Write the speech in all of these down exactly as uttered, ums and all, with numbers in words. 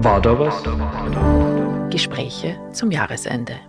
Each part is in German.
War da was? Gespräche zum Jahresende.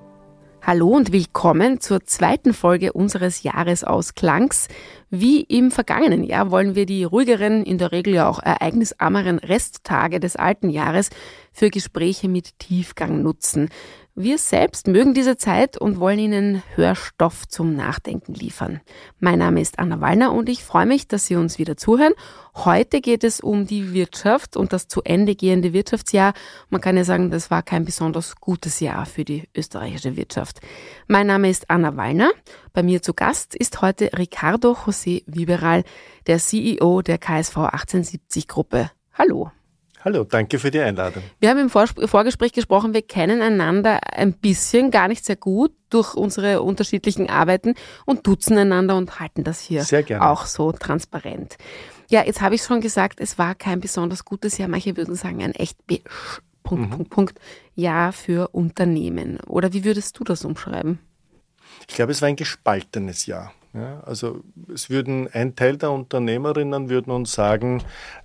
Hallo und willkommen zur zweiten Folge unseres Jahresausklangs. Wie im vergangenen Jahr wollen wir die ruhigeren, in der Regel ja auch ereignisarmeren Resttage des alten Jahres für Gespräche mit Tiefgang nutzen. Wir selbst mögen diese Zeit und wollen Ihnen Hörstoff zum Nachdenken liefern. Mein Name ist Anna Wallner und ich freue mich, dass Sie uns wieder zuhören. Heute geht es um die Wirtschaft und das zu Ende gehende Wirtschaftsjahr. Man kann ja sagen, das war kein besonders gutes Jahr für die österreichische Wirtschaft. Mein Name ist Anna Wallner. Bei mir zu Gast ist heute Ricardo José Viberal, der C E O der K S V achtzehnhundertsiebzig Gruppe. Hallo. Hallo, danke für die Einladung. Wir haben im Vorspr- Vorgespräch gesprochen, wir kennen einander ein bisschen, gar nicht sehr gut durch unsere unterschiedlichen Arbeiten und duzen einander und halten das hier sehr gerne auch so transparent. Ja, jetzt habe ich schon gesagt, es war kein besonders gutes Jahr. Manche würden sagen, ein echt Be- Punkt, mhm. Punkt, Punkt, Jahr für Unternehmen. Oder wie würdest du das umschreiben? Ich glaube, es war ein gespaltenes Jahr. Ja, also es würden ein Teil der Unternehmerinnen würden uns sagen,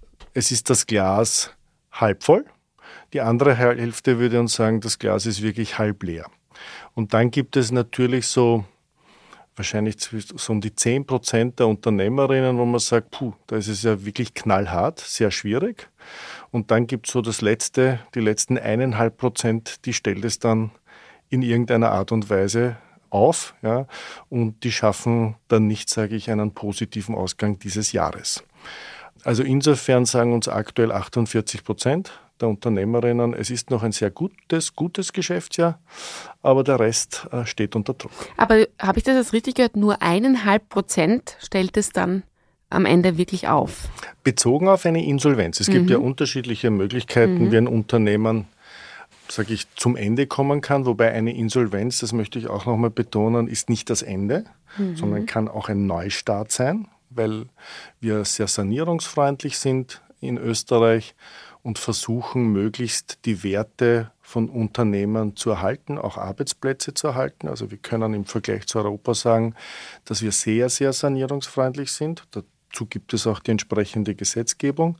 es ist das Glas halb voll. Die andere Hälfte würde uns sagen, das Glas ist wirklich halb leer. Und dann gibt es natürlich so wahrscheinlich so um die zehn Prozent der Unternehmerinnen, wo man sagt, puh, da ist es ja wirklich knallhart, sehr schwierig. Und dann gibt es so das letzte, die letzten eineinhalb Prozent, die stellt es dann in irgendeiner Art und Weise auf, ja, und die schaffen dann nicht, sage ich, einen positiven Ausgang dieses Jahres. Also insofern sagen uns aktuell achtundvierzig Prozent der Unternehmerinnen, es ist noch ein sehr gutes, gutes Geschäftsjahr, aber der Rest äh, steht unter Druck. Aber habe ich das jetzt richtig gehört? Nur eineinhalb Prozent stellt es dann am Ende wirklich auf? Bezogen auf eine Insolvenz. Es mhm. gibt ja unterschiedliche Möglichkeiten, mhm. wie ein Unternehmen, sage ich, zum Ende kommen kann. Wobei eine Insolvenz, das möchte ich auch nochmal betonen, ist nicht das Ende, mhm. sondern kann auch ein Neustart sein, weil wir sehr sanierungsfreundlich sind in Österreich und versuchen, möglichst die Werte von Unternehmen zu erhalten, auch Arbeitsplätze zu erhalten. Also wir können im Vergleich zu Europa sagen, dass wir sehr, sehr sanierungsfreundlich sind. Dazu gibt es auch die entsprechende Gesetzgebung.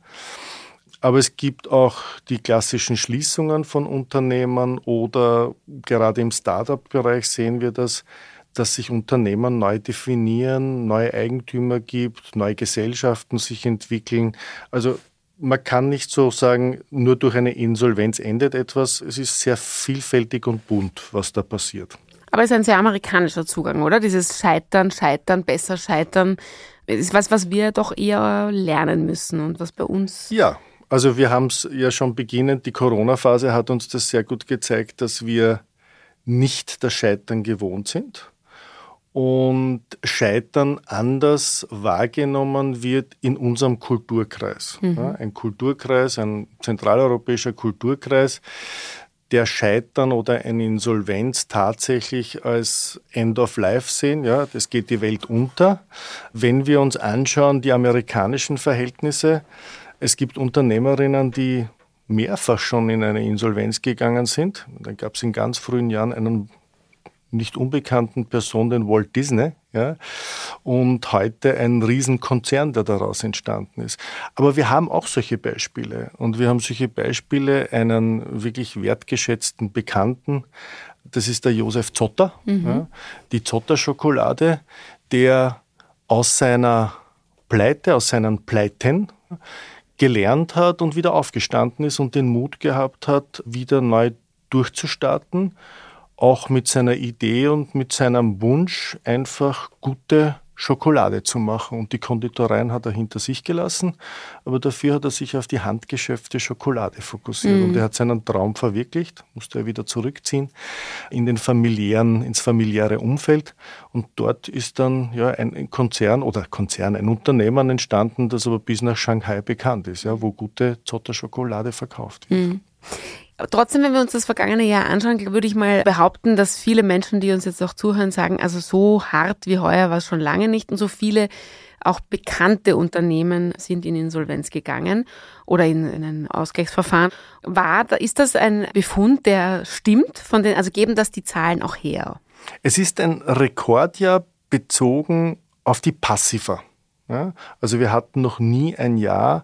Aber es gibt auch die klassischen Schließungen von Unternehmen oder gerade im Start-up-Bereich sehen wir das, dass sich Unternehmen neu definieren, neue Eigentümer gibt, neue Gesellschaften sich entwickeln. Also man kann nicht so sagen, nur durch eine Insolvenz endet etwas. Es ist sehr vielfältig und bunt, was da passiert. Aber es ist ein sehr amerikanischer Zugang, oder? Dieses Scheitern, Scheitern, besser Scheitern. Das ist was, was wir doch eher lernen müssen und was bei uns... Ja, also wir haben es ja schon beginnend, die Corona-Phase hat uns das sehr gut gezeigt, dass wir nicht das Scheitern gewohnt sind. Und Scheitern anders wahrgenommen wird in unserem Kulturkreis. Mhm. Ja, ein Kulturkreis, ein zentraleuropäischer Kulturkreis, der Scheitern oder eine Insolvenz tatsächlich als End of Life sehen. Ja, das geht die Welt unter. Wenn wir uns anschauen, die amerikanischen Verhältnisse, es gibt Unternehmerinnen, die mehrfach schon in eine Insolvenz gegangen sind. Dann gab es in ganz frühen Jahren einen nicht unbekannten Person, den Walt Disney, ja, und heute ein Riesenkonzern, der daraus entstanden ist. Aber wir haben auch solche Beispiele und wir haben solche Beispiele, einen wirklich wertgeschätzten Bekannten, das ist der Josef Zotter, mhm. ja, die Zotter-Schokolade, der aus seiner Pleite, aus seinen Pleiten gelernt hat und wieder aufgestanden ist und den Mut gehabt hat, wieder neu durchzustarten, auch mit seiner Idee und mit seinem Wunsch, einfach gute Schokolade zu machen. Und die Konditoreien hat er hinter sich gelassen, aber dafür hat er sich auf die handgeschöpfte Schokolade fokussiert. Mhm. Und er hat seinen Traum verwirklicht, musste er wieder zurückziehen in den familiären, ins familiäre Umfeld. Und dort ist dann ja ein Konzern oder Konzern, ein Unternehmen entstanden, das aber bis nach Shanghai bekannt ist, ja, wo gute Zotter-Schokolade verkauft wird. Mhm. Trotzdem, wenn wir uns das vergangene Jahr anschauen, würde ich mal behaupten, dass viele Menschen, die uns jetzt auch zuhören, sagen, also so hart wie heuer war es schon lange nicht und so viele auch bekannte Unternehmen sind in Insolvenz gegangen oder in, in ein Ausgleichsverfahren. War, ist das ein Befund, der stimmt? Von den, also geben das die Zahlen auch her? Es ist ein Rekordjahr bezogen auf die Passiva. Ja? Also wir hatten noch nie ein Jahr,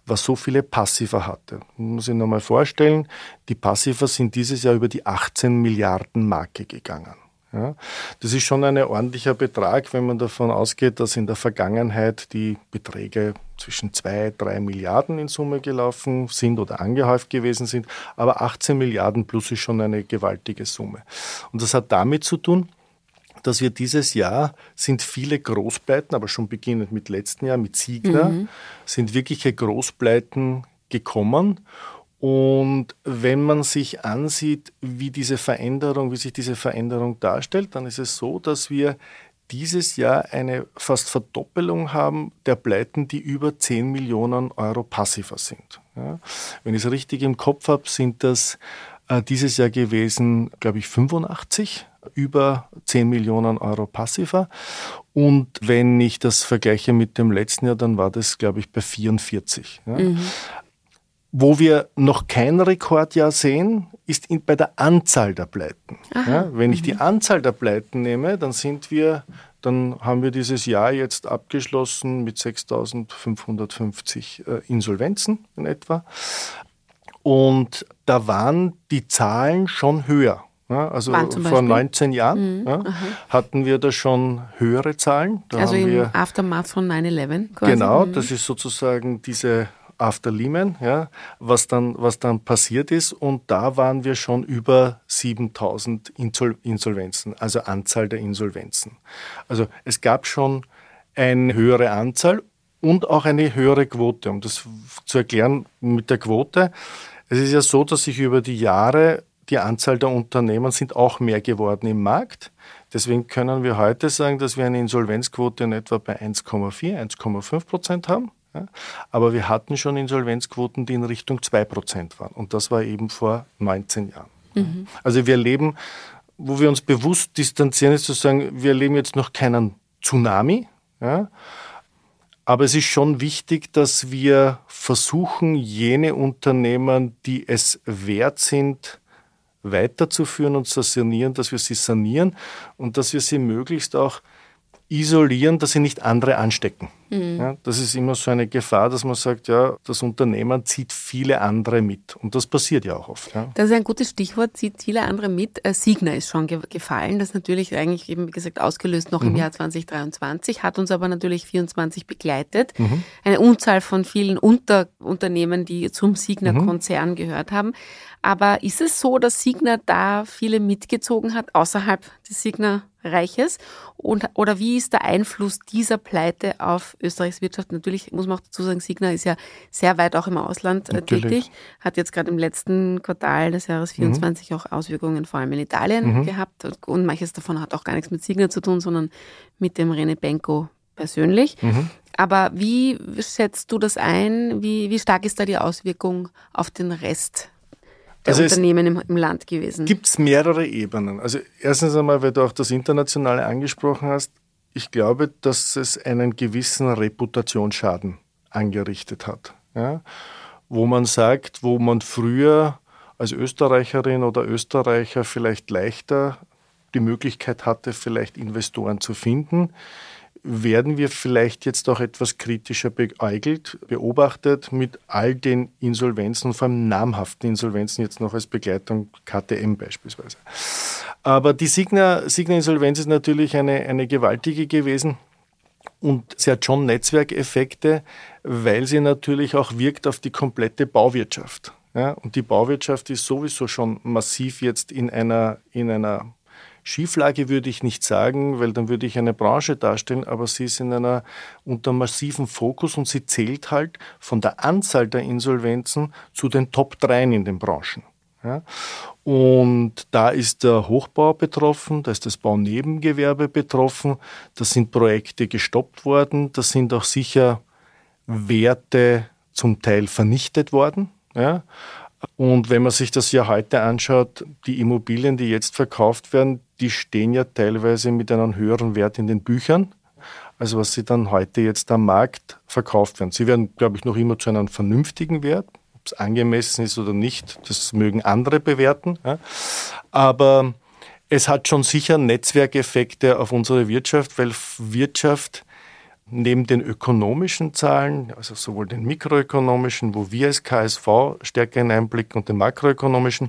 was so viele Passiva hatte. Man muss sich nochmal vorstellen, die Passiva sind dieses Jahr über die achtzehn Milliarden Marke gegangen. Ja, das ist schon ein ordentlicher Betrag, wenn man davon ausgeht, dass in der Vergangenheit die Beträge zwischen zwei, drei Milliarden in Summe gelaufen sind oder angehäuft gewesen sind. Aber achtzehn Milliarden plus ist schon eine gewaltige Summe. Und das hat damit zu tun, dass wir dieses Jahr sind viele Großpleiten, aber schon beginnend mit letzten Jahr, mit Signa, mhm. sind wirkliche Großpleiten gekommen. Und wenn man sich ansieht, wie diese Veränderung, wie sich diese Veränderung darstellt, dann ist es so, dass wir dieses Jahr eine fast Verdoppelung haben der Pleiten, die über zehn Millionen Euro Passiva sind. Ja, wenn ich es richtig im Kopf habe, sind das äh, dieses Jahr gewesen, glaube ich, fünfundachtzig, über zehn Millionen Euro Passiva. Und wenn ich das vergleiche mit dem letzten Jahr, dann war das, glaube ich, bei vierundvierzig. Ja. Mhm. Wo wir noch kein Rekordjahr sehen, ist in, bei der Anzahl der Pleiten. Ja, wenn ich die Anzahl der Pleiten nehme, dann sind wir, dann haben wir dieses Jahr jetzt abgeschlossen mit sechstausendfünfhundertfünfzig äh, Insolvenzen in etwa. Und da waren die Zahlen schon höher. Ja, also vor neunzehn Jahren mhm. ja, hatten wir da schon höhere Zahlen. Da also haben im wir, Aftermath von nine eleven quasi. Genau, mhm. das ist sozusagen diese After Lehman, ja, was dann, was dann passiert ist. Und da waren wir schon über siebentausend Insolvenzen, also Anzahl der Insolvenzen. Also es gab schon eine höhere Anzahl und auch eine höhere Quote. Um das zu erklären mit der Quote, es ist ja so, dass sich über die Jahre die Anzahl der Unternehmen sind auch mehr geworden im Markt. Deswegen können wir heute sagen, dass wir eine Insolvenzquote in etwa bei eins Komma vier, eins Komma fünf Prozent haben. Ja, aber wir hatten schon Insolvenzquoten, die in Richtung zwei Prozent waren. Und das war eben vor neunzehn Jahren. Mhm. Also wir erleben, wo wir uns bewusst distanzieren, ist zu sagen, wir erleben jetzt noch keinen Tsunami. Ja, aber es ist schon wichtig, dass wir versuchen, jene Unternehmen, die es wert sind, weiterzuführen und zu sanieren, dass wir sie sanieren und dass wir sie möglichst auch isolieren, dass sie nicht andere anstecken. Mhm. Ja, das ist immer so eine Gefahr, dass man sagt, ja, das Unternehmen zieht viele andere mit. Und das passiert ja auch oft. Ja. Das ist ein gutes Stichwort, zieht viele andere mit. Äh, Signa ist schon ge- gefallen. Das ist natürlich eigentlich eben, wie gesagt, ausgelöst noch mhm. im Jahr zwanzig dreiundzwanzig, hat uns aber natürlich vierundzwanzig begleitet. Mhm. Eine Unzahl von vielen Unterunternehmen, die zum Signa-Konzern mhm. gehört haben. Aber ist es so, dass Signa da viele mitgezogen hat, außerhalb des Signa-Reiches? Und, oder wie ist der Einfluss dieser Pleite auf Österreichs Wirtschaft? Natürlich muss man auch dazu sagen, Signa ist ja sehr weit auch im Ausland äh, tätig, hat jetzt gerade im letzten Quartal des Jahres vierundzwanzig mhm. auch Auswirkungen vor allem in Italien mhm. gehabt. Und manches davon hat auch gar nichts mit Signa zu tun, sondern mit dem Rene Benko persönlich. Mhm. Aber wie schätzt du das ein? Wie, wie stark ist da die Auswirkung auf den Rest der also Unternehmen im, im Land gewesen? Gibt es mehrere Ebenen. Also erstens einmal, weil du auch das Internationale angesprochen hast, ich glaube, dass es einen gewissen Reputationsschaden angerichtet hat. Ja? Wo man sagt, wo man früher als Österreicherin oder Österreicher vielleicht leichter die Möglichkeit hatte, vielleicht Investoren zu finden, werden wir vielleicht jetzt auch etwas kritischer beäugelt, beobachtet mit all den Insolvenzen, vor allem namhaften Insolvenzen, jetzt noch als Begleitung K T M beispielsweise. Aber die Signa, Signa-Insolvenz ist natürlich eine, eine gewaltige gewesen und sie hat schon Netzwerkeffekte, weil sie natürlich auch wirkt auf die komplette Bauwirtschaft. Ja, und die Bauwirtschaft ist sowieso schon massiv jetzt in einer, in einer Schieflage würde ich nicht sagen, weil dann würde ich eine Branche darstellen, aber sie ist in einer unter massiven Fokus und sie zählt halt von der Anzahl der Insolvenzen zu den Top drei in den Branchen. Ja. Und da ist der Hochbau betroffen, da ist das Baunebengewerbe betroffen, da sind Projekte gestoppt worden, da sind auch sicher Werte zum Teil vernichtet worden. Ja. Und wenn man sich das ja heute anschaut, die Immobilien, die jetzt verkauft werden, die stehen ja teilweise mit einem höheren Wert in den Büchern, als was sie dann heute jetzt am Markt verkauft werden. Sie werden, glaube ich, noch immer zu einem vernünftigen Wert. Ob es angemessen ist oder nicht, das mögen andere bewerten. Ja. Aber es hat schon sicher Netzwerkeffekte auf unsere Wirtschaft, weil Wirtschaft Neben den ökonomischen Zahlen, also sowohl den mikroökonomischen, wo wir als K S V stärker hineinblicken, und den makroökonomischen,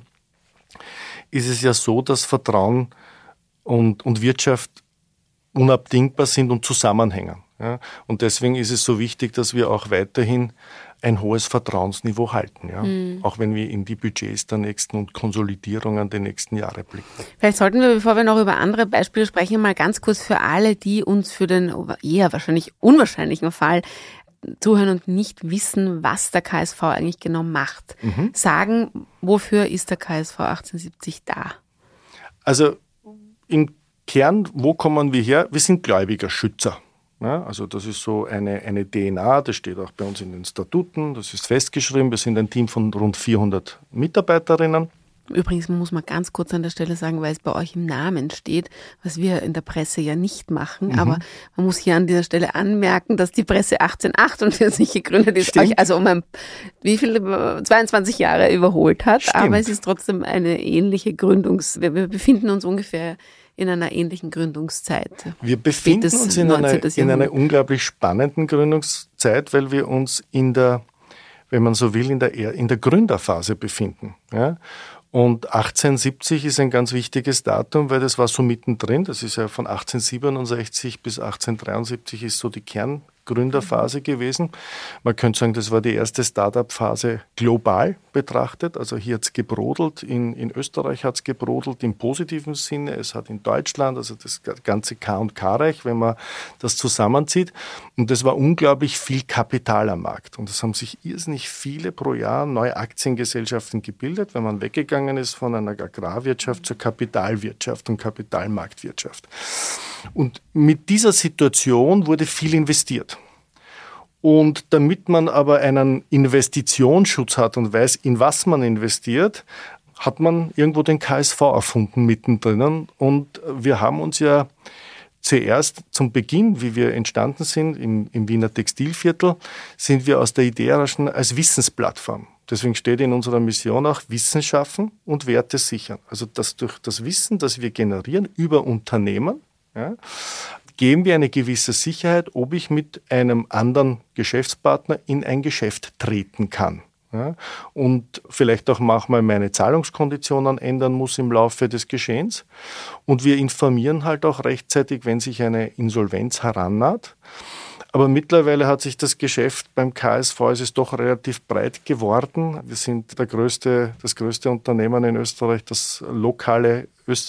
ist es ja so, dass Vertrauen und, und Wirtschaft unabdingbar sind und zusammenhängen. Ja? Und deswegen ist es so wichtig, dass wir auch weiterhin ein hohes Vertrauensniveau halten, ja? Mhm. Auch wenn wir in die Budgets der nächsten und Konsolidierungen der nächsten Jahre blicken. Vielleicht sollten wir, bevor wir noch über andere Beispiele sprechen, mal ganz kurz für alle, die uns für den eher wahrscheinlich unwahrscheinlichen Fall zuhören und nicht wissen, was der K S V eigentlich genau macht, mhm. sagen, wofür ist der K S V achtzehnhundertsiebzig da? Also im Kern, wo kommen wir her? Wir sind Gläubigerschützer. Ja, also das ist so eine, eine D N A, das steht auch bei uns in den Statuten, das ist festgeschrieben. Wir sind ein Team von rund vierhundert Mitarbeiterinnen. Übrigens muss man ganz kurz an der Stelle sagen, weil es bei euch im Namen steht, was wir in der Presse ja nicht machen, mhm. aber man muss hier an dieser Stelle anmerken, dass die Presse achtzehnhundertachtundvierzig gegründet ist, Stimmt. euch also um ein, wie viele, zweiundzwanzig Jahre überholt hat, Stimmt. aber es ist trotzdem eine ähnliche Gründungs-, wir, wir befinden uns ungefähr in einer ähnlichen Gründungszeit. Wir befinden uns in einer, in einer unglaublich spannenden Gründungszeit, weil wir uns in der, wenn man so will, in der, in der Gründerphase befinden. Ja? Und achtzehnhundertsiebzig ist ein ganz wichtiges Datum, weil das war so mittendrin. Das ist ja von achtzehnhundertsiebenundsechzig bis achtzehnhundertdreiundsiebzig ist so die Kerngründerphase gewesen. Man könnte sagen, das war die erste Start-up-Phase global betrachtet. Also hier hat es gebrodelt, in, in Österreich hat es gebrodelt im positiven Sinne. Es hat in Deutschland, also das ganze K und K-Reich, wenn man das zusammenzieht. Und es war unglaublich viel Kapital am Markt. Und es haben sich irrsinnig viele pro Jahr neue Aktiengesellschaften gebildet, wenn man weggegangen ist von einer Agrarwirtschaft zur Kapitalwirtschaft und Kapitalmarktwirtschaft. Und mit dieser Situation wurde viel investiert. Und damit man aber einen Investitionsschutz hat und weiß, in was man investiert, hat man irgendwo den K S V erfunden mittendrin. Und wir haben uns ja zuerst zum Beginn, wie wir entstanden sind, im, im Wiener Textilviertel, sind wir aus der Idee heraus als Wissensplattform. Deswegen steht in unserer Mission auch Wissen schaffen und Werte sichern. Also dass durch das Wissen, das wir generieren über Unternehmen, ja, geben wir eine gewisse Sicherheit, ob ich mit einem anderen Geschäftspartner in ein Geschäft treten kann. Ja, und vielleicht auch manchmal meine Zahlungskonditionen ändern muss im Laufe des Geschehens. Und wir informieren halt auch rechtzeitig, wenn sich eine Insolvenz herannaht. Aber mittlerweile hat sich das Geschäft beim K S V, es ist doch relativ breit geworden. Wir sind der größte, das größte Unternehmen in Österreich, das lokale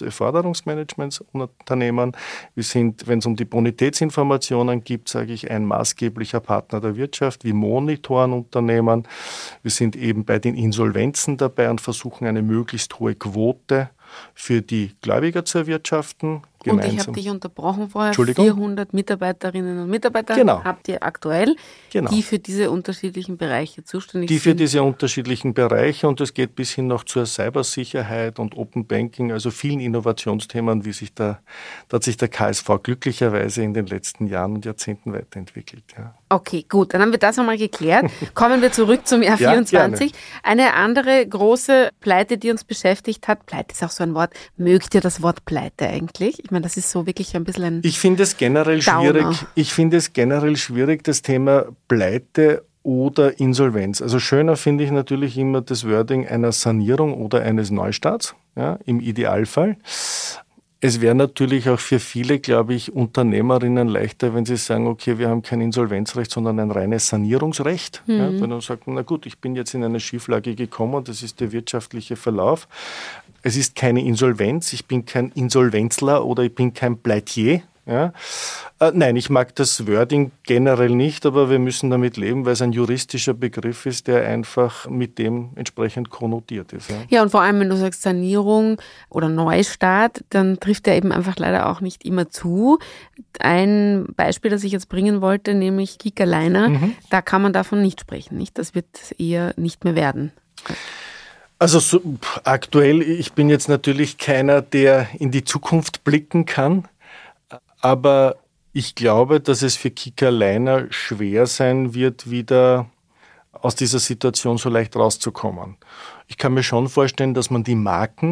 Forderungsmanagementsunternehmen. Wir sind, wenn es um die Bonitätsinformationen geht, sage ich, ein maßgeblicher Partner der Wirtschaft. Wir monitoren Unternehmen. Wir sind eben bei den Insolvenzen dabei und versuchen eine möglichst hohe Quote für die Gläubiger zu erwirtschaften. Und ich habe dich unterbrochen vorher, Entschuldigung? vierhundert Mitarbeiterinnen und Mitarbeiter genau. habt ihr aktuell, genau. die für diese unterschiedlichen Bereiche zuständig die sind. Die für diese unterschiedlichen Bereiche, und es geht bis hin noch zur Cybersicherheit und Open Banking, also vielen Innovationsthemen, wie sich der, da hat sich der K S V glücklicherweise in den letzten Jahren und Jahrzehnten weiterentwickelt. Ja. Okay, gut, dann haben wir das einmal geklärt. Kommen wir zurück zum Jahr ja, vierundzwanzig. Gerne. Eine andere große Pleite, die uns beschäftigt hat, Pleite ist auch so ein Wort, mögt ihr das Wort Pleite eigentlich? Ich meine, das ist so wirklich ein bisschen ein Ich finde es generell Downer. schwierig. Ich finde es generell schwierig, das Thema Pleite oder Insolvenz. Also schöner finde ich natürlich immer das Wording einer Sanierung oder eines Neustarts, ja, im Idealfall. Es wäre natürlich auch für viele, glaube ich, Unternehmerinnen leichter, wenn sie sagen, okay, wir haben kein Insolvenzrecht, sondern ein reines Sanierungsrecht. Mhm. Ja, wenn man sagt, na gut, ich bin jetzt in eine Schieflage gekommen, das ist der wirtschaftliche Verlauf. Es ist keine Insolvenz, ich bin kein Insolvenzler oder ich bin kein Pleitier. Ja? Äh, nein, ich mag das Wording generell nicht, aber wir müssen damit leben, weil es ein juristischer Begriff ist, der einfach mit dem entsprechend konnotiert ist. Ja, ja, und vor allem, wenn du sagst Sanierung oder Neustart, dann trifft der eben einfach leider auch nicht immer zu. Ein Beispiel, das ich jetzt bringen wollte, nämlich Kika Leiner, mhm. da kann man davon nicht sprechen, nicht? Das wird eher nicht mehr werden. Also so, aktuell, ich bin jetzt natürlich keiner, der in die Zukunft blicken kann, aber ich glaube, dass es für Kika Leiner schwer sein wird, wieder aus dieser Situation so leicht rauszukommen. Ich kann mir schon vorstellen, dass man die Marken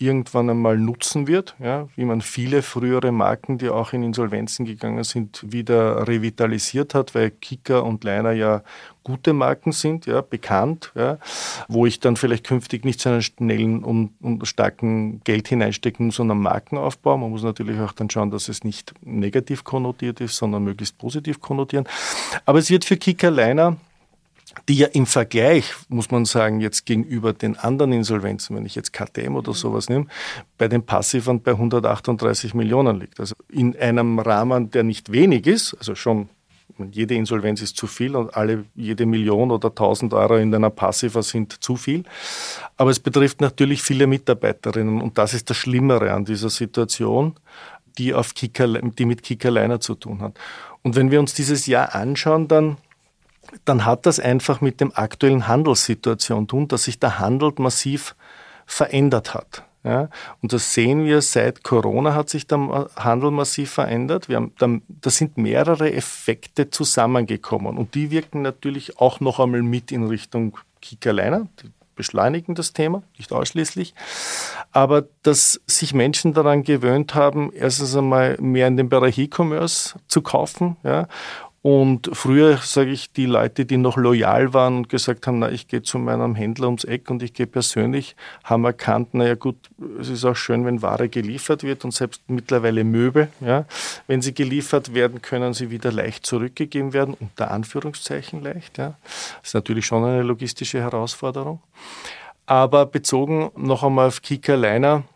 irgendwann einmal nutzen wird, ja, wie man viele frühere Marken, die auch in Insolvenzen gegangen sind, wieder revitalisiert hat, weil Kicker und Leiner ja gute Marken sind, ja, bekannt, ja, wo ich dann vielleicht künftig nicht so einen schnellen und, und starken Geld hineinstecken muss, sondern Markenaufbau. Man muss natürlich auch dann schauen, dass es nicht negativ konnotiert ist, sondern möglichst positiv konnotieren. Aber es wird für Kicker Leiner, die ja im Vergleich, muss man sagen, jetzt gegenüber den anderen Insolvenzen, wenn ich jetzt K T M oder sowas nehme, bei den Passivern bei hundertachtunddreißig Millionen liegt. Also in einem Rahmen, der nicht wenig ist, also schon jede Insolvenz ist zu viel und alle, jede Million oder tausend Euro in einer Passiva sind zu viel. Aber es betrifft natürlich viele Mitarbeiterinnen und das ist das Schlimmere an dieser Situation, die, auf Kicker, die mit Kicker Leiner zu tun hat. Und wenn wir uns dieses Jahr anschauen, dann dann hat das einfach mit dem aktuellen Handelssituation zu tun, dass sich der Handel massiv verändert hat. Ja, und das sehen wir, seit Corona hat sich der Handel massiv verändert. Wir haben, da, da sind mehrere Effekte zusammengekommen und die wirken natürlich auch noch einmal mit in Richtung Kicker Leiner. Die beschleunigen das Thema, nicht ausschließlich. Aber dass sich Menschen daran gewöhnt haben, erstens einmal mehr in den Bereich E-Commerce zu kaufen, ja. Und früher, sage ich, die Leute, die noch loyal waren und gesagt haben, na, ich gehe zu meinem Händler ums Eck und ich gehe persönlich, haben erkannt, naja gut, es ist auch schön, wenn Ware geliefert wird und selbst mittlerweile Möbel, ja, wenn sie geliefert werden, können sie wieder leicht zurückgegeben werden, unter Anführungszeichen leicht. Ja. Das ist natürlich schon eine logistische Herausforderung. Aber bezogen noch einmal auf Kicker Leiner,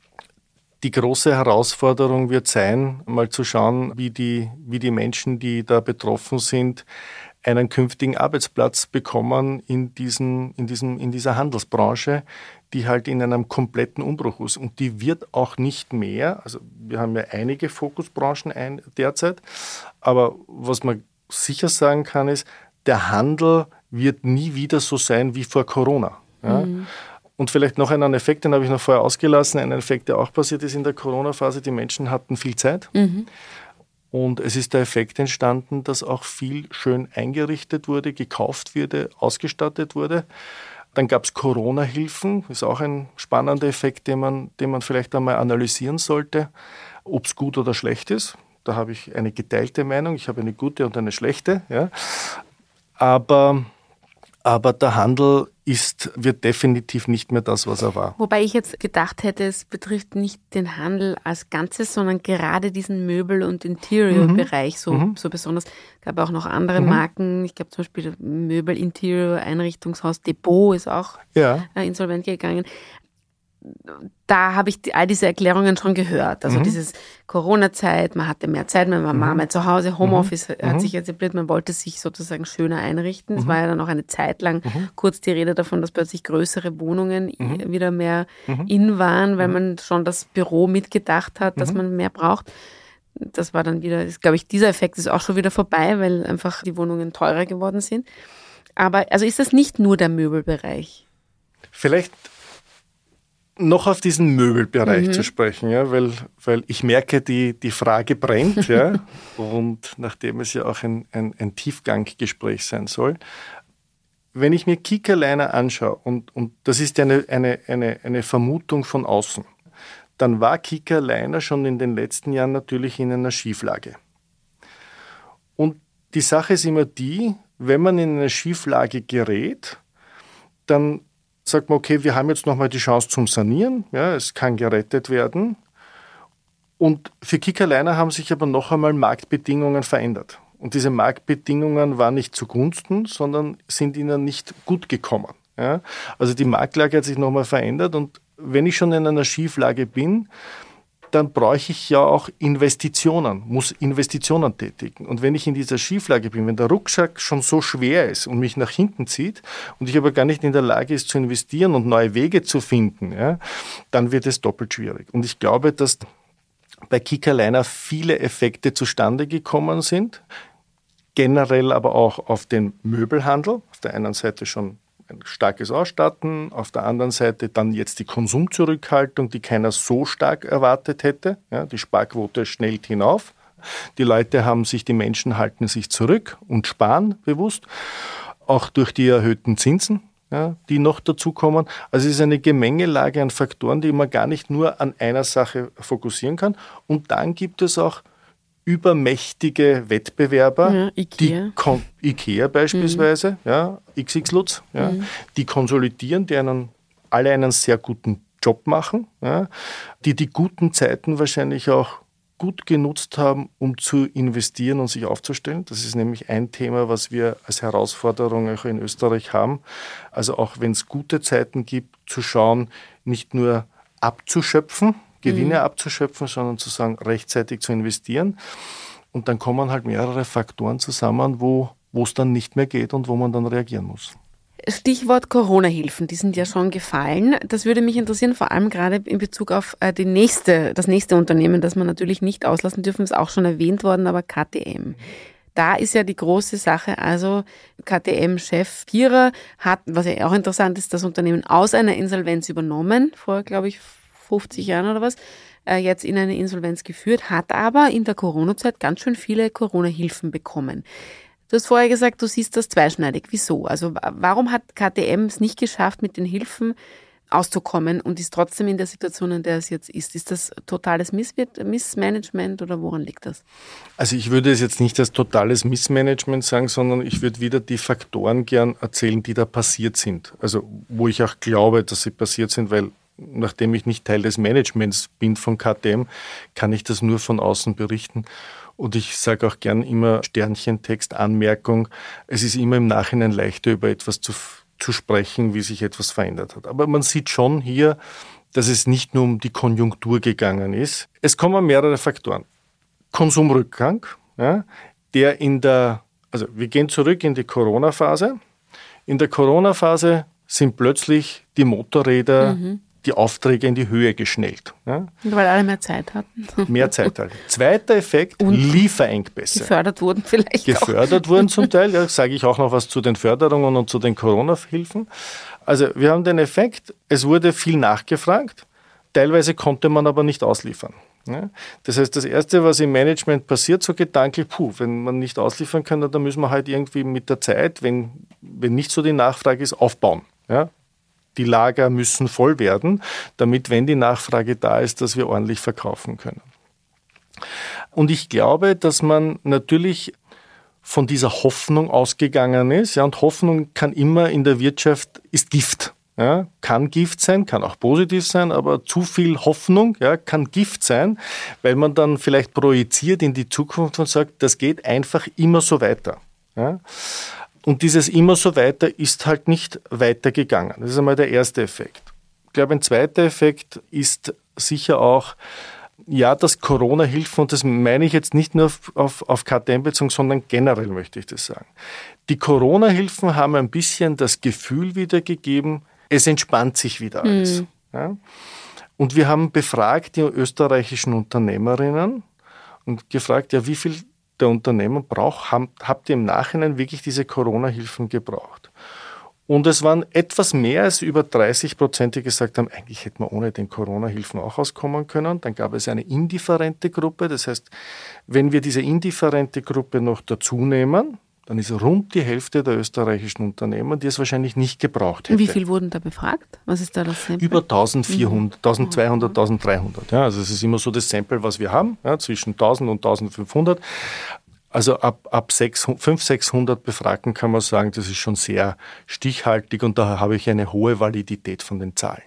die große Herausforderung wird sein, mal zu schauen, wie die, wie die Menschen, die da betroffen sind, einen künftigen Arbeitsplatz bekommen in, diesen, in, diesem, in dieser Handelsbranche, die halt in einem kompletten Umbruch ist. Und die wird auch nicht mehr, also wir haben ja einige Fokusbranchen ein, derzeit, aber was man sicher sagen kann, ist, der Handel wird nie wieder so sein wie vor Corona. Ja? Mhm. Und vielleicht noch einen Effekt, den habe ich noch vorher ausgelassen, ein Effekt, der auch passiert ist in der Corona-Phase. Die Menschen hatten viel Zeit mhm. und es ist der Effekt entstanden, dass auch viel schön eingerichtet wurde, gekauft wurde, ausgestattet wurde. Dann gab es Corona-Hilfen, ist auch ein spannender Effekt, den man, den man vielleicht einmal analysieren sollte, ob es gut oder schlecht ist. Da habe ich eine geteilte Meinung, ich habe eine gute und eine schlechte. Ja. Aber, aber der Handel ist, wird definitiv nicht mehr das, was er war. Wobei ich jetzt gedacht hätte, es betrifft nicht den Handel als Ganzes, sondern gerade diesen Möbel- und Interior-Bereich mhm. so, mhm. so besonders. Es gab auch noch andere mhm. Marken. Ich glaube zum Beispiel Möbel, Interior, Einrichtungshaus Depot ist auch ja. insolvent gegangen. Da habe ich all diese Erklärungen schon gehört. Also mhm. dieses Corona-Zeit, man hatte mehr Zeit, man war mhm. mehr zu Hause, Homeoffice mhm. hat sich etabliert, man wollte sich sozusagen schöner einrichten. Es mhm. war ja dann auch eine Zeit lang mhm. kurz die Rede davon, dass plötzlich größere Wohnungen mhm. wieder mehr mhm. in waren, weil mhm. man schon das Büro mitgedacht hat, dass mhm. man mehr braucht. Das war dann wieder, glaube ich, dieser Effekt ist auch schon wieder vorbei, weil einfach die Wohnungen teurer geworden sind. Aber also ist das nicht nur der Möbelbereich? Vielleicht noch auf diesen Möbelbereich mhm. zu sprechen, ja, weil, weil ich merke, die, die Frage brennt, ja, und nachdem es ja auch ein, ein, ein Tiefganggespräch sein soll. Wenn ich mir Kicker Leiner anschaue, und, und das ist ja eine, eine, eine, eine Vermutung von außen, dann war Kicker Leiner schon in den letzten Jahren natürlich in einer Schieflage. Und die Sache ist immer die, wenn man in eine Schieflage gerät, dann sagt man, okay, wir haben jetzt nochmal die Chance zum Sanieren, ja, es kann gerettet werden. Und für Kicker Leiner haben sich aber noch einmal Marktbedingungen verändert. Und diese Marktbedingungen waren nicht zugunsten, sondern sind ihnen nicht gut gekommen. Ja. Also die Marktlage hat sich nochmal verändert und wenn ich schon in einer Schieflage bin, dann brauche ich ja auch Investitionen, muss Investitionen tätigen. Und wenn ich in dieser Schieflage bin, wenn der Rucksack schon so schwer ist und mich nach hinten zieht und ich aber gar nicht in der Lage ist zu investieren und neue Wege zu finden, ja, dann wird es doppelt schwierig. Und ich glaube, dass bei Kicker Leiner viele Effekte zustande gekommen sind, generell aber auch auf den Möbelhandel, auf der einen Seite schon ein starkes Ausstatten, auf der anderen Seite dann jetzt die Konsumzurückhaltung, die keiner so stark erwartet hätte. Ja, die Sparquote schnellt hinauf. Die Leute haben sich, die Menschen halten sich zurück und sparen bewusst, auch durch die erhöhten Zinsen. ja, die noch dazukommen. Also es ist eine Gemengelage an Faktoren, die man gar nicht nur an einer Sache fokussieren kann. Und dann gibt es auch übermächtige Wettbewerber, ja, Ikea. die kon- Ikea beispielsweise, mhm. ja, X X Lutz, ja, mhm. die konsolidieren, die einen, alle einen sehr guten Job machen, ja, die die guten Zeiten wahrscheinlich auch gut genutzt haben, um zu investieren und sich aufzustellen. Das ist nämlich ein Thema, was wir als Herausforderung auch in Österreich haben. Also auch wenn es gute Zeiten gibt, zu schauen, nicht nur abzuschöpfen, Gewinne mhm. abzuschöpfen, sondern zu sagen, rechtzeitig zu investieren. Und dann kommen halt mehrere Faktoren zusammen, wo es dann nicht mehr geht und wo man dann reagieren muss. Stichwort Corona-Hilfen, die sind ja schon gefallen. Das würde mich interessieren, vor allem gerade in Bezug auf äh, die nächste, das nächste Unternehmen, das man natürlich nicht auslassen dürfen, ist auch schon erwähnt worden, aber K T M. Da ist ja die große Sache, also K T M-Chef Pierer hat, was ja auch interessant ist, das Unternehmen aus einer Insolvenz übernommen, vor, glaube ich, fünfzig Jahren oder was, äh, jetzt in eine Insolvenz geführt, hat aber in der Corona-Zeit ganz schön viele Corona-Hilfen bekommen. Du hast vorher gesagt, du siehst das zweischneidig. Wieso? Also warum hat K T M es nicht geschafft, mit den Hilfen auszukommen und ist trotzdem in der Situation, in der es jetzt ist? Ist das totales Misswirt- Missmanagement oder woran liegt das? Also ich würde es jetzt nicht als totales Missmanagement sagen, sondern ich würde wieder die Faktoren gern erzählen, die da passiert sind. Also wo ich auch glaube, dass sie passiert sind, weil nachdem ich nicht Teil des Managements bin von K T M, kann ich das nur von außen berichten. Und ich sage auch gern immer Sternchentext, Anmerkung. Es ist immer im Nachhinein leichter, über etwas zu, zu sprechen, wie sich etwas verändert hat. Aber man sieht schon hier, dass es nicht nur um die Konjunktur gegangen ist. Es kommen mehrere Faktoren. Konsumrückgang, ja, der in der, also wir gehen zurück in die Corona-Phase. In der Corona-Phase sind plötzlich die Motorräder, mhm. die Aufträge in die Höhe geschnellt. Ja? Weil alle mehr Zeit hatten. Mehr Zeit hatten. Zweiter Effekt, und Lieferengpässe. Gefördert wurden vielleicht Gefördert auch. wurden zum Teil, ja, sage ich auch noch was zu den Förderungen und zu den Corona-Hilfen. Also wir haben den Effekt, es wurde viel nachgefragt, teilweise konnte man aber nicht ausliefern. Ja? Das heißt, das Erste, was im Management passiert, so gedanklich, puh, wenn man nicht ausliefern kann, dann müssen wir halt irgendwie mit der Zeit, wenn, wenn nicht so die Nachfrage ist, aufbauen. Ja? Die Lager müssen voll werden, damit, wenn die Nachfrage da ist, dass wir ordentlich verkaufen können. Und ich glaube, dass man natürlich von dieser Hoffnung ausgegangen ist. Ja, und Hoffnung kann immer in der Wirtschaft, ist Gift. Ja, kann Gift sein, kann auch positiv sein, aber zu viel Hoffnung, ja, kann Gift sein, weil man dann vielleicht projiziert in die Zukunft und sagt, das geht einfach immer so weiter. Ja. Und dieses immer so weiter ist halt nicht weitergegangen. Das ist einmal der erste Effekt. Ich glaube, ein zweiter Effekt ist sicher auch, ja, das Corona-Hilfen, und das meine ich jetzt nicht nur auf, auf, auf K T M bezogen, sondern generell möchte ich das sagen. Die Corona-Hilfen haben ein bisschen das Gefühl wiedergegeben, es entspannt sich wieder alles. Mhm. Ja? Und wir haben befragt die österreichischen Unternehmerinnen und gefragt, ja, wie viel der Unternehmen braucht, habt ihr im Nachhinein wirklich diese Corona-Hilfen gebraucht? Und es waren etwas mehr als über dreißig Prozent, die gesagt haben, eigentlich hätten wir ohne den Corona-Hilfen auch auskommen können. Dann gab es eine indifferente Gruppe. Das heißt, wenn wir diese indifferente Gruppe noch dazu nehmen, dann ist rund die Hälfte der österreichischen Unternehmen, die es wahrscheinlich nicht gebraucht hätte. Wie viel wurden da befragt? Was ist da das Sample? Über eintausendvierhundert, eintausendzweihundert, eintausenddreihundert. Ja, also es ist immer so das Sample, was wir haben, ja, zwischen tausend und eintausendfünfhundert. Also ab, ab fünfhundert, sechshundert Befragten kann man sagen, das ist schon sehr stichhaltig und da habe ich eine hohe Validität von den Zahlen.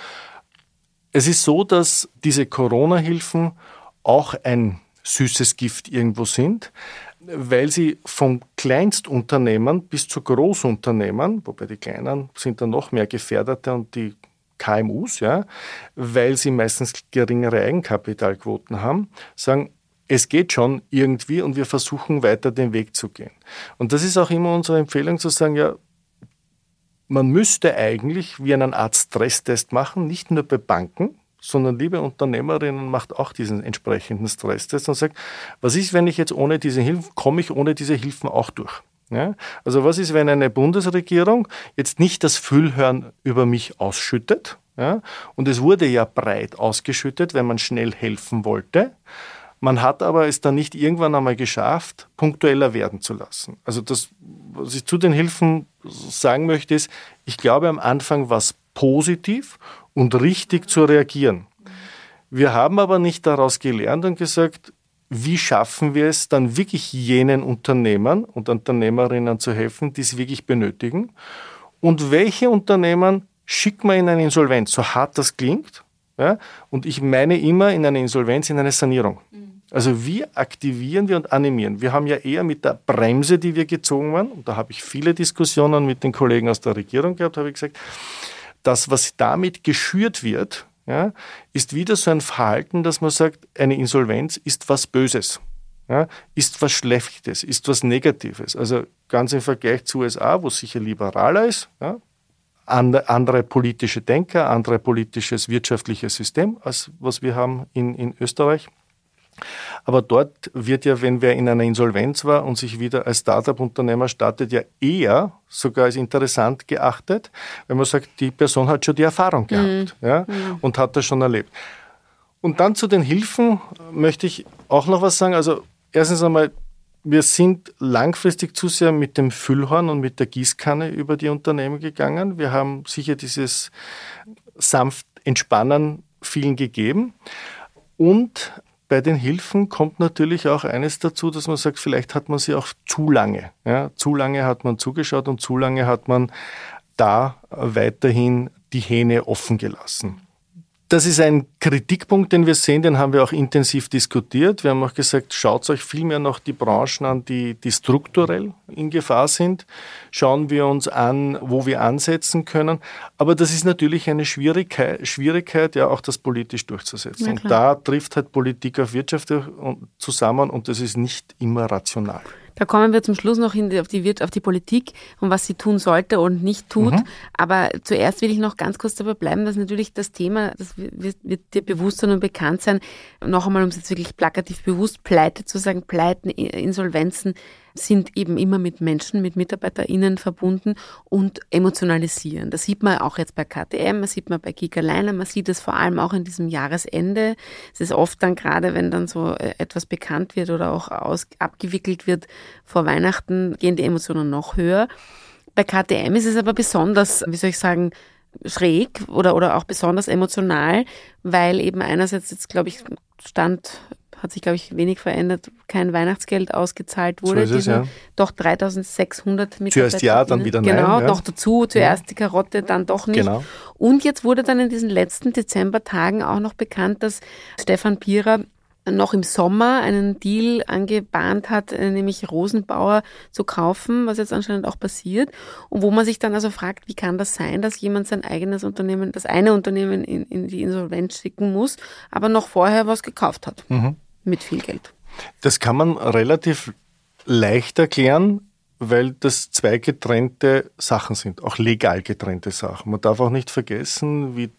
Es ist so, dass diese Corona-Hilfen auch ein süßes Gift irgendwo sind, weil sie vom Kleinstunternehmen bis zu Großunternehmen, wobei die Kleinen sind dann noch mehr gefährdete und die K M Us, ja, weil sie meistens geringere Eigenkapitalquoten haben, sagen, es geht schon irgendwie und wir versuchen weiter den Weg zu gehen. Und das ist auch immer unsere Empfehlung zu sagen, ja, man müsste eigentlich wie eine Art Stresstest machen, nicht nur bei Banken, sondern liebe Unternehmerinnen macht auch diesen entsprechenden Stresstest und sagt, was ist, wenn ich jetzt ohne diese Hilfen, komme ich ohne diese Hilfen auch durch? Ja? Also was ist, wenn eine Bundesregierung jetzt nicht das Füllhorn über mich ausschüttet? Ja? Und es wurde ja breit ausgeschüttet, wenn man schnell helfen wollte. Man hat aber es dann nicht irgendwann einmal geschafft, punktueller werden zu lassen. Also das, was ich zu den Hilfen sagen möchte, ist, ich glaube, am Anfang war es positiv und richtig zu reagieren. Wir haben aber nicht daraus gelernt und gesagt, wie schaffen wir es dann wirklich jenen Unternehmern und Unternehmerinnen zu helfen, die es wirklich benötigen? Und welche Unternehmen schicken wir in eine Insolvenz, so hart das klingt? Ja? Und ich meine immer in eine Insolvenz, in eine Sanierung. Also wie aktivieren wir und animieren? Wir haben ja eher mit der Bremse, die wir gezogen waren, und da habe ich viele Diskussionen mit den Kollegen aus der Regierung gehabt, habe ich gesagt, das, was damit geschürt wird, ja, ist wieder so ein Verhalten, dass man sagt, eine Insolvenz ist was Böses, ja, ist was Schlechtes, ist was Negatives. Also ganz im Vergleich zu U S A, wo es sicher liberaler ist, ja, andere politische Denker, andere politisches, wirtschaftliches System, als was wir haben in, in Österreich. Aber dort wird ja, wenn wer in einer Insolvenz war und sich wieder als Start-up-Unternehmer startet, ja eher sogar als interessant geachtet, wenn man sagt, die Person hat schon die Erfahrung gehabt, mhm. ja, mhm. und hat das schon erlebt. Und dann zu den Hilfen möchte ich auch noch was sagen. Also erstens einmal, wir sind langfristig zu sehr mit dem Füllhorn und mit der Gießkanne über die Unternehmen gegangen. Wir haben sicher dieses sanft Entspannen vielen gegeben. Und bei den Hilfen kommt natürlich auch eines dazu, dass man sagt, vielleicht hat man sie auch zu lange. Ja, zu lange hat man zugeschaut und zu lange hat man da weiterhin die Hähne offen gelassen. Das ist ein Kritikpunkt, den wir sehen, den haben wir auch intensiv diskutiert. Wir haben auch gesagt, schaut euch vielmehr noch die Branchen an, die, die strukturell in Gefahr sind. Schauen wir uns an, wo wir ansetzen können. Aber das ist natürlich eine Schwierigkeit, Schwierigkeit ja auch das politisch durchzusetzen. Und da trifft halt Politik auf Wirtschaft zusammen und das ist nicht immer rational. Da kommen wir zum Schluss noch hin auf die, auf die Politik und was sie tun sollte und nicht tut. Mhm. Aber zuerst will ich noch ganz kurz dabei bleiben, dass natürlich das Thema, das wird, wird dir bewusst sein und bekannt sein, noch einmal, um es jetzt wirklich plakativ bewusst, Pleite zu sagen, Pleiten, Insolvenzen sind eben immer mit Menschen, mit MitarbeiterInnen verbunden und emotionalisieren. Das sieht man auch jetzt bei K T M, man sieht man bei Gigaliner, man sieht es vor allem auch in diesem Jahresende. Es ist oft dann gerade, wenn dann so etwas bekannt wird oder auch aus, abgewickelt wird vor Weihnachten, gehen die Emotionen noch höher. Bei K T M ist es aber besonders, wie soll ich sagen, schräg oder, oder auch besonders emotional, weil eben einerseits jetzt, glaube ich, Stand hat sich, glaube ich, wenig verändert, kein Weihnachtsgeld ausgezahlt wurde. So ist es, ja. Doch dreitausendsechshundert Mitarbeiter. Zuerst ja, dann wieder nein. Genau, ja. noch dazu, zuerst ja. die Karotte, dann doch nicht. Genau. Und jetzt wurde dann in diesen letzten Dezembertagen auch noch bekannt, dass Stefan Pierer noch im Sommer einen Deal angebahnt hat, nämlich Rosenbauer zu kaufen, was jetzt anscheinend auch passiert. Und wo man sich dann also fragt, wie kann das sein, dass jemand sein eigenes Unternehmen, das eine Unternehmen in, in die Insolvenz schicken muss, aber noch vorher was gekauft hat. Mhm. Mit viel Geld. Das kann man relativ leicht erklären, weil das zwei getrennte Sachen sind, auch legal getrennte Sachen. Man darf auch nicht vergessen, wie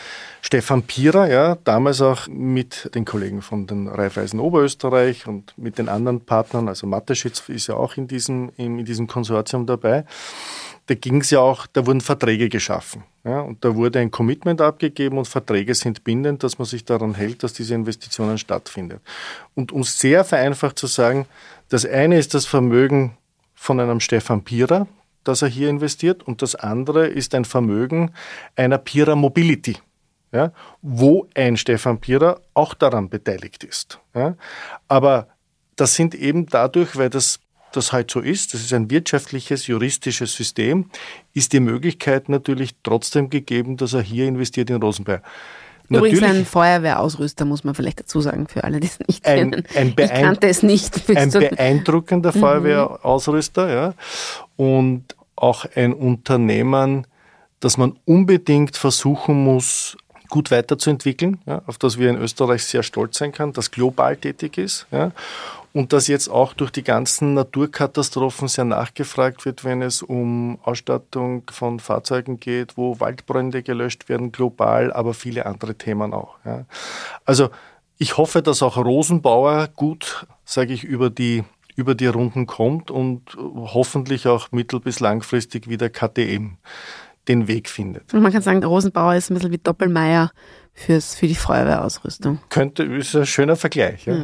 Stefan Pierer, ja, damals auch mit den Kollegen von den Raiffeisen Oberösterreich und mit den anderen Partnern, also Mateschitz ist ja auch in diesem, in diesem Konsortium dabei. Da ging es ja auch, da wurden Verträge geschaffen. Ja, und da wurde ein Commitment abgegeben und Verträge sind bindend, dass man sich daran hält, dass diese Investitionen stattfinden. Und um sehr vereinfacht zu sagen, das eine ist das Vermögen von einem Stefan Pierer, das er hier investiert, und das andere ist ein Vermögen einer Pierer Mobility. Ja, wo ein Stefan Pierer auch daran beteiligt ist. Ja, aber das sind eben dadurch, weil das, das halt so ist, das ist ein wirtschaftliches, juristisches System, ist die Möglichkeit natürlich trotzdem gegeben, dass er hier investiert in Rosenbauer. Übrigens ein Feuerwehrausrüster, muss man vielleicht dazu sagen, für alle, die es nicht ein, kennen. Ein ich kannte es nicht. Ein beeindruckender Feuerwehrausrüster, ja, und auch ein Unternehmen, das man unbedingt versuchen muss, gut weiterzuentwickeln, ja, auf das wir in Österreich sehr stolz sein können, das global tätig ist, ja, und das jetzt auch durch die ganzen Naturkatastrophen sehr nachgefragt wird, wenn es um Ausstattung von Fahrzeugen geht, wo Waldbrände gelöscht werden, global, aber viele andere Themen auch. Ja. Also ich hoffe, dass auch Rosenbauer gut, sage ich, über die, über die Runden kommt und hoffentlich auch mittel- bis langfristig wieder K T M. den Weg findet. Und man kann sagen, Rosenbauer ist ein bisschen wie Doppelmayr fürs, für die Feuerwehrausrüstung. Könnte, ist ein schöner Vergleich. Ja. Ja.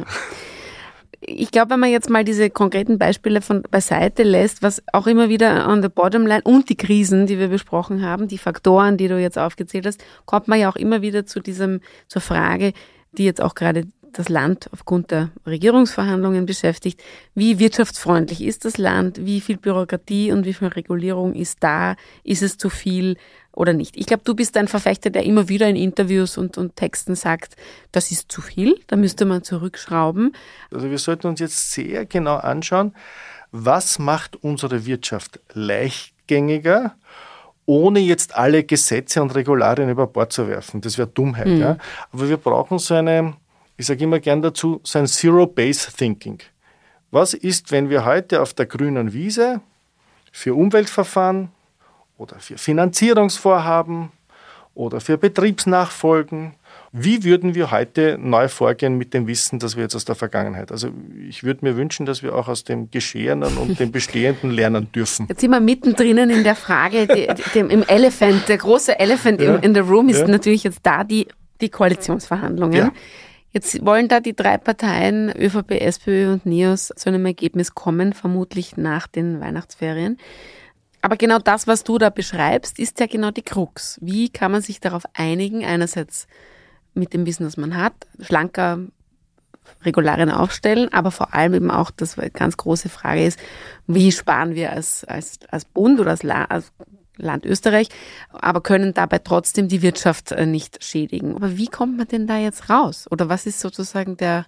Ich glaube, wenn man jetzt mal diese konkreten Beispiele von beiseite lässt, was auch immer wieder on the bottom line und die Krisen, die wir besprochen haben, die Faktoren, die du jetzt aufgezählt hast, kommt man ja auch immer wieder zu diesem, zur Frage, die jetzt auch gerade das Land aufgrund der Regierungsverhandlungen beschäftigt. Wie wirtschaftsfreundlich ist das Land? Wie viel Bürokratie und wie viel Regulierung ist da? Ist es zu viel oder nicht? Ich glaube, du bist ein Verfechter, der immer wieder in Interviews und, und Texten sagt, das ist zu viel, da müsste man zurückschrauben. Also wir sollten uns jetzt sehr genau anschauen, was macht unsere Wirtschaft leichtgängiger, ohne jetzt alle Gesetze und Regularien über Bord zu werfen. Das wäre Dummheit. Mhm. Ja? Aber wir brauchen so eine, ich sage immer gern dazu, so ein Zero-Base-Thinking. Was ist, wenn wir heute auf der grünen Wiese für Umweltverfahren oder für Finanzierungsvorhaben oder für Betriebsnachfolgen, wie würden wir heute neu vorgehen mit dem Wissen, das wir jetzt aus der Vergangenheit? Also ich würde mir wünschen, dass wir auch aus dem Geschehenen und dem Bestehenden lernen dürfen. Jetzt sind wir mittendrin in der Frage, die, dem, im Elephant, der große Elephant ja. in, in the room ist ja. natürlich jetzt da die, die Koalitionsverhandlungen. Ja. Jetzt wollen da die drei Parteien, ÖVP, SPÖ und NEOS, zu einem Ergebnis kommen, vermutlich nach den Weihnachtsferien. Aber genau das, was du da beschreibst, ist ja genau die Krux. Wie kann man sich darauf einigen, einerseits mit dem Wissen, das man hat, schlanker Regularien aufstellen, aber vor allem eben auch, das eine ganz große Frage ist, wie sparen wir als, als, als Bund oder als, La- als Land Österreich, aber können dabei trotzdem die Wirtschaft nicht schädigen. Aber wie kommt man denn da jetzt raus? Oder was ist sozusagen der,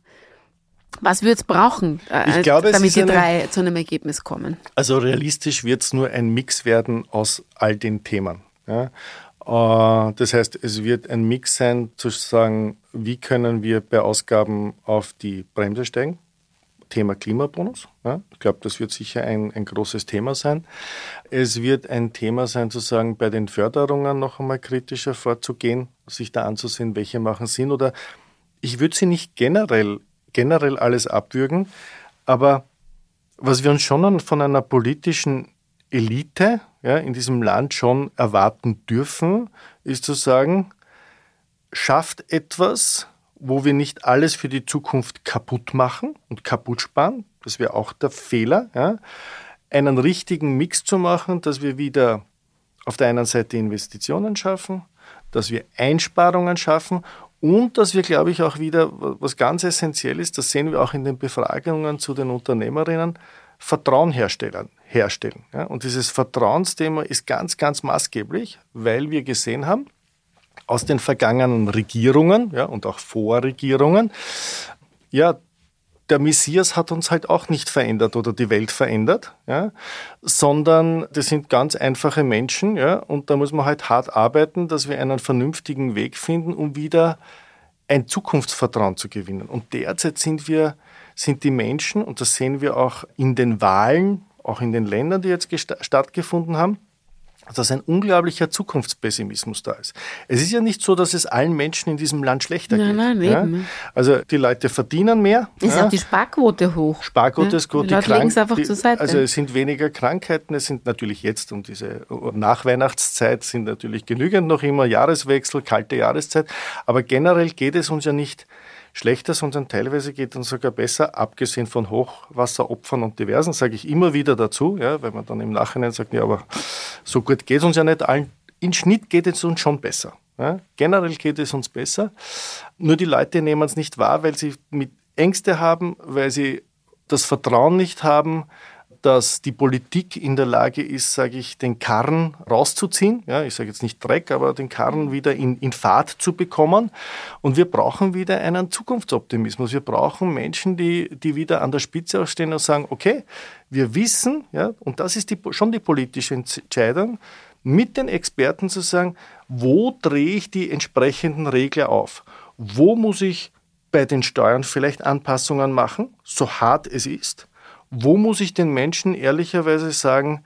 was würde es brauchen, ich glaube, damit es die eine, drei zu einem Ergebnis kommen? Also realistisch wird es nur ein Mix werden aus all den Themen. Ja? Das heißt, es wird ein Mix sein, zu sagen, wie können wir bei Ausgaben auf die Bremse steigen? Thema Klimabonus. Ja, ich glaube, das wird sicher ein, ein großes Thema sein. Es wird ein Thema sein, zu sagen, bei den Förderungen noch einmal kritischer vorzugehen, sich da anzusehen, welche machen Sinn. Oder ich würde sie nicht generell, generell alles abwürgen, aber was wir uns schon von einer politischen Elite ja, in diesem Land schon erwarten dürfen, ist zu sagen, schafft etwas, wo wir nicht alles für die Zukunft kaputt machen und kaputt sparen, das wäre auch der Fehler, ja, einen richtigen Mix zu machen, dass wir wieder auf der einen Seite Investitionen schaffen, dass wir Einsparungen schaffen und dass wir, glaube ich, auch wieder, was ganz essentiell ist, das sehen wir auch in den Befragungen zu den Unternehmerinnen, Vertrauen herstellen. herstellen ja. Und dieses Vertrauensthema ist ganz, ganz maßgeblich, weil wir gesehen haben, aus den vergangenen Regierungen ja, und auch Vorregierungen, ja, der Messias hat uns halt auch nicht verändert oder die Welt verändert, ja, sondern das sind ganz einfache Menschen ja, und da muss man halt hart arbeiten, dass wir einen vernünftigen Weg finden, um wieder ein Zukunftsvertrauen zu gewinnen. Und derzeit sind wir, sind die Menschen, und das sehen wir auch in den Wahlen, auch in den Ländern, die jetzt gesta- stattgefunden haben, dass ein unglaublicher Zukunftspessimismus da ist. Es ist ja nicht so, dass es allen Menschen in diesem Land schlechter nein, geht. Nein, ja? eben. Also die Leute verdienen mehr. Ist ja? auch die Sparquote hoch. Sparquote ja? ist gut. Die, die Leute legen es einfach die, zur Seite. Also es sind weniger Krankheiten, es sind natürlich jetzt um diese Nachweihnachtszeit sind natürlich genügend noch immer Jahreswechsel, kalte Jahreszeit. Aber generell geht es uns ja nicht schlechter, sondern teilweise geht es uns sogar besser, abgesehen von Hochwasseropfern und diversen, sage ich immer wieder dazu, ja, weil man dann im Nachhinein sagt, ja, aber so gut geht es uns ja nicht allen. Im Schnitt geht es uns schon besser. Ja. Generell geht es uns besser. Nur die Leute nehmen es nicht wahr, weil sie mit Ängste haben, weil sie das Vertrauen nicht haben, dass die Politik in der Lage ist, sage ich, den Karren rauszuziehen. Ja, ich sage jetzt nicht Dreck, aber den Karren wieder in, in Fahrt zu bekommen. Und wir brauchen wieder einen Zukunftsoptimismus. Wir brauchen Menschen, die, die wieder an der Spitze auch stehen und sagen, okay, wir wissen, ja, und das ist die, schon die politische Entscheidung, mit den Experten zu sagen, wo drehe ich die entsprechenden Regler auf? Wo muss ich bei den Steuern vielleicht Anpassungen machen, so hart es ist? Wo muss ich den Menschen ehrlicherweise sagen,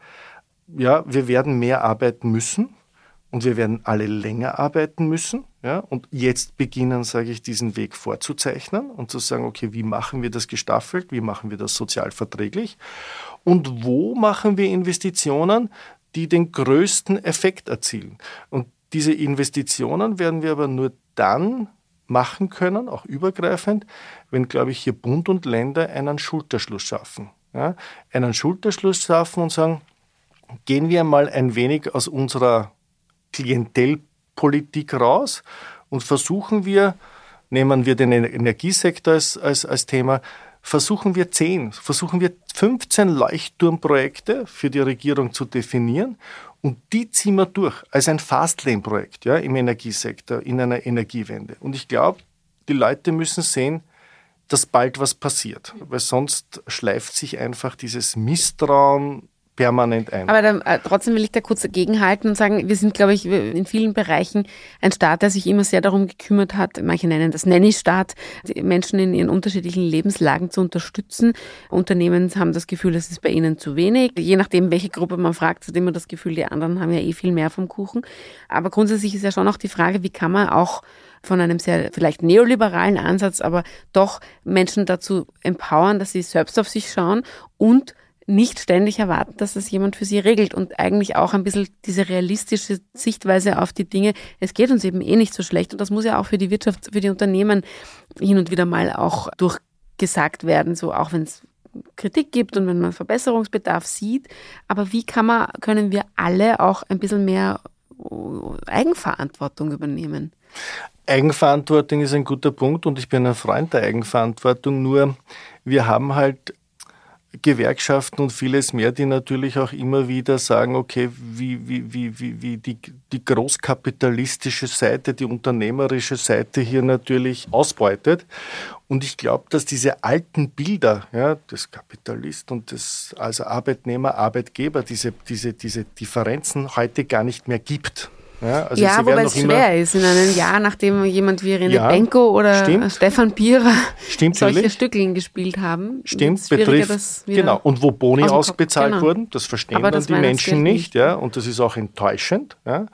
ja, wir werden mehr arbeiten müssen und wir werden alle länger arbeiten müssen. Ja, und jetzt beginnen, sage ich, diesen Weg vorzuzeichnen und zu sagen, okay, wie machen wir das gestaffelt, wie machen wir das sozial verträglich und wo machen wir Investitionen, die den größten Effekt erzielen. Und diese Investitionen werden wir aber nur dann machen können, auch übergreifend, wenn, glaube ich, hier Bund und Länder einen Schulterschluss schaffen. Ja? Einen Schulterschluss schaffen und sagen, gehen wir mal ein wenig aus unserer Klientelpolitik raus und versuchen wir, nehmen wir den Energiesektor als, als, als Thema, versuchen wir zehn, versuchen wir fünfzehn Leuchtturmprojekte für die Regierung zu definieren und die ziehen wir durch als ein Fastlane-Projekt, ja, im Energiesektor, in einer Energiewende. Und ich glaube, die Leute müssen sehen, dass bald was passiert, weil sonst schleift sich einfach dieses Misstrauen permanent ein. Aber dann, äh, trotzdem will ich da kurz dagegenhalten und sagen, wir sind, glaube ich, in vielen Bereichen ein Staat, der sich immer sehr darum gekümmert hat, manche nennen das Nanny-Staat, die Menschen in ihren unterschiedlichen Lebenslagen zu unterstützen. Unternehmen haben das Gefühl, das ist bei ihnen zu wenig. Je nachdem, welche Gruppe man fragt, hat immer das Gefühl, die anderen haben ja eh viel mehr vom Kuchen. Aber grundsätzlich ist ja schon auch die Frage, wie kann man auch von einem sehr vielleicht neoliberalen Ansatz, aber doch Menschen dazu empowern, dass sie selbst auf sich schauen und nicht ständig erwarten, dass das jemand für sie regelt und eigentlich auch ein bisschen diese realistische Sichtweise auf die Dinge, es geht uns eben eh nicht so schlecht und das muss ja auch für die Wirtschaft, für die Unternehmen hin und wieder mal auch durchgesagt werden, so auch wenn es Kritik gibt und wenn man Verbesserungsbedarf sieht, aber wie kann man, können wir alle auch ein bisschen mehr Eigenverantwortung übernehmen? Eigenverantwortung ist ein guter Punkt und ich bin ein Freund der Eigenverantwortung, nur wir haben halt Gewerkschaften und vieles mehr, die natürlich auch immer wieder sagen, okay, wie, wie, wie, wie, wie die, die großkapitalistische Seite, die unternehmerische Seite hier natürlich ausbeutet. Und ich glaube, dass diese alten Bilder, ja, des Kapitalist und des also Arbeitnehmer, Arbeitgeber, diese, diese, diese Differenzen heute gar nicht mehr gibt. Ja, also ja wobei es schwer ist, in einem Jahr, nachdem jemand wie René ja, Benko oder stimmt. Stefan Bierer stimmt, solche natürlich. Stückeln gespielt haben. Stimmt, betrifft, das genau. Und wo Boni ausbezahlt genau. wurden, das verstehen aber dann das die Menschen nicht. Ja, und das ist auch enttäuschend. Ja.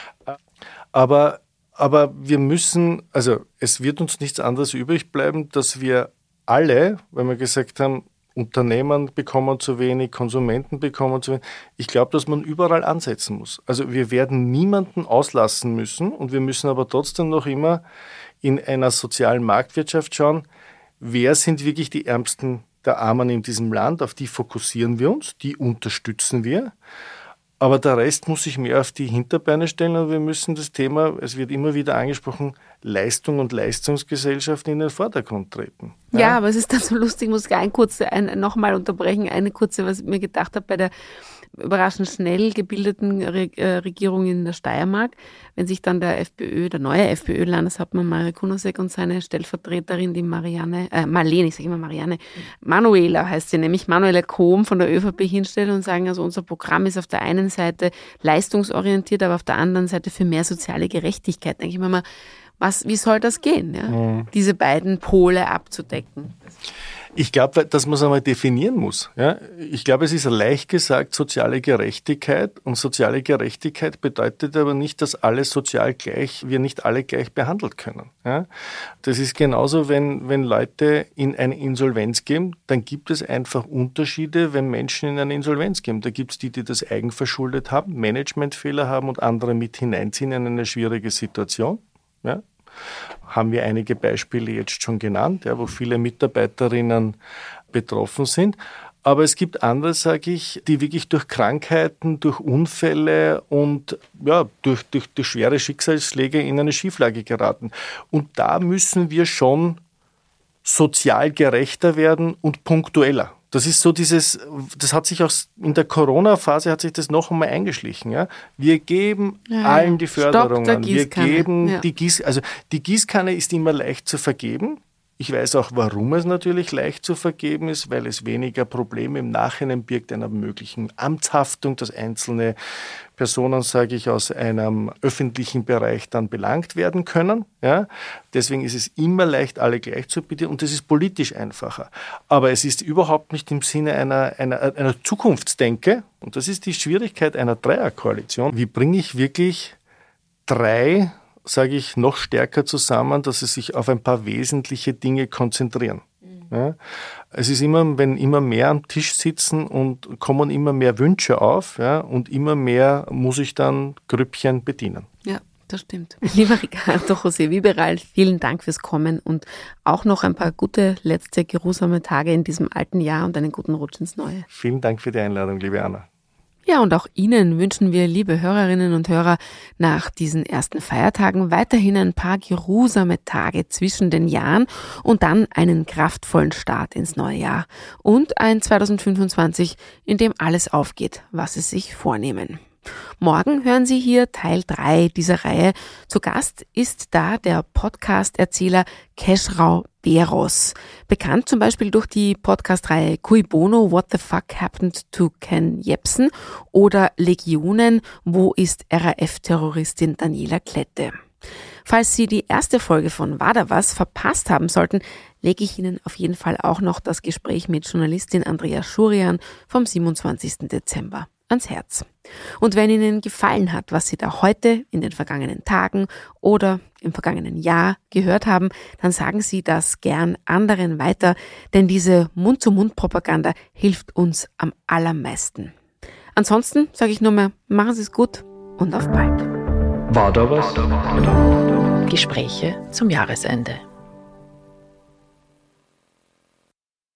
Aber, aber wir müssen, also es wird uns nichts anderes übrig bleiben, dass wir alle, weil wir gesagt haben, Unternehmen bekommen zu wenig, Konsumenten bekommen zu wenig. Ich glaube, dass man überall ansetzen muss. Also wir werden niemanden auslassen müssen und wir müssen aber trotzdem noch immer in einer sozialen Marktwirtschaft schauen, wer sind wirklich die Ärmsten der Armen in diesem Land, auf die fokussieren wir uns, die unterstützen wir. Aber der Rest muss sich mehr auf die Hinterbeine stellen und wir müssen das Thema, es wird immer wieder angesprochen, Leistung und Leistungsgesellschaft in den Vordergrund treten. Ja, ja aber es ist dann so lustig, ich muss ein kurze, ein, nochmal unterbrechen, eine kurze, was ich mir gedacht habe bei der überraschend schnell gebildeten Re- äh, Regierung in der Steiermark, wenn sich dann der FPÖ, der neue FPÖ-Landeshauptmann Marek Kunasek und seine Stellvertreterin, die Marianne, äh, Marlene, ich sage immer Marianne, Manuela heißt sie nämlich, Manuela Kohm von der ÖVP hinstellen und sagen, also unser Programm ist auf der einen Seite leistungsorientiert, aber auf der anderen Seite für mehr soziale Gerechtigkeit. Denke ich mir mal, was, wie soll das gehen, ja? Mhm. Diese beiden Pole abzudecken? Ich glaube, dass man es einmal definieren muss. Ja? Ich glaube, es ist leicht gesagt soziale Gerechtigkeit und soziale Gerechtigkeit bedeutet aber nicht, dass alle sozial gleich, wir nicht alle gleich behandelt können. Ja? Das ist genauso, wenn, wenn Leute in eine Insolvenz gehen, dann gibt es einfach Unterschiede, wenn Menschen in eine Insolvenz gehen. Da gibt es die, die das eigenverschuldet haben, Managementfehler haben und andere mit hineinziehen in eine schwierige Situation. Ja? Haben wir einige Beispiele jetzt schon genannt, ja, wo viele Mitarbeiterinnen betroffen sind. Aber es gibt andere, sage ich, die wirklich durch Krankheiten, durch Unfälle und ja, durch, durch, durch schwere Schicksalsschläge in eine Schieflage geraten. Und da müssen wir schon sozial gerechter werden und punktueller. Das ist so dieses, das hat sich auch in der Corona-Phase hat sich das noch einmal eingeschlichen. Ja? Wir geben ja, allen die Förderungen. Wir geben ja. die Gieß, also die Gießkanne ist immer leicht zu vergeben. Ich weiß auch, warum es natürlich leicht zu vergeben ist, weil es weniger Probleme im Nachhinein birgt einer möglichen Amtshaftung, dass einzelne Personen, sage ich, aus einem öffentlichen Bereich dann belangt werden können. Ja? Deswegen ist es immer leicht, alle gleich zu bedienen und das ist politisch einfacher. Aber es ist überhaupt nicht im Sinne einer, einer, einer Zukunftsdenke und das ist die Schwierigkeit einer Dreierkoalition. Wie bringe ich wirklich drei, sage ich, noch stärker zusammen, dass sie sich auf ein paar wesentliche Dinge konzentrieren. Ja. Es ist immer, wenn immer mehr am Tisch sitzen und kommen immer mehr Wünsche auf, ja, und immer mehr muss ich dann Grüppchen bedienen. Ja, das stimmt. Lieber Ricardo José Wiberald, vielen Dank fürs Kommen und auch noch ein paar gute letzte geruhsame Tage in diesem alten Jahr und einen guten Rutsch ins Neue. Vielen Dank für die Einladung, liebe Anna. Ja, und auch Ihnen wünschen wir, liebe Hörerinnen und Hörer, nach diesen ersten Feiertagen weiterhin ein paar geruhsame Tage zwischen den Jahren und dann einen kraftvollen Start ins neue Jahr und ein zweitausendfünfundzwanzig, in dem alles aufgeht, was Sie sich vornehmen. Morgen hören Sie hier Teil drei dieser Reihe. Zu Gast ist da der Podcast-Erzähler Keschrau Beros. Bekannt zum Beispiel durch die Podcast-Reihe Cui Bono, What the Fuck Happened to Ken Jebsen oder Legionen, Wo ist R A F-Terroristin Daniela Klette? Falls Sie die erste Folge von War da was verpasst haben sollten, lege ich Ihnen auf jeden Fall auch noch das Gespräch mit Journalistin Andrea Schurian vom siebenundzwanzigsten Dezember ans Herz. Und wenn Ihnen gefallen hat, was Sie da heute, in den vergangenen Tagen oder im vergangenen Jahr gehört haben, dann sagen Sie das gern anderen weiter, denn diese Mund-zu-Mund-Propaganda hilft uns am allermeisten. Ansonsten sage ich nur mal, machen Sie es gut und auf bald. War da was? Gespräche zum Jahresende.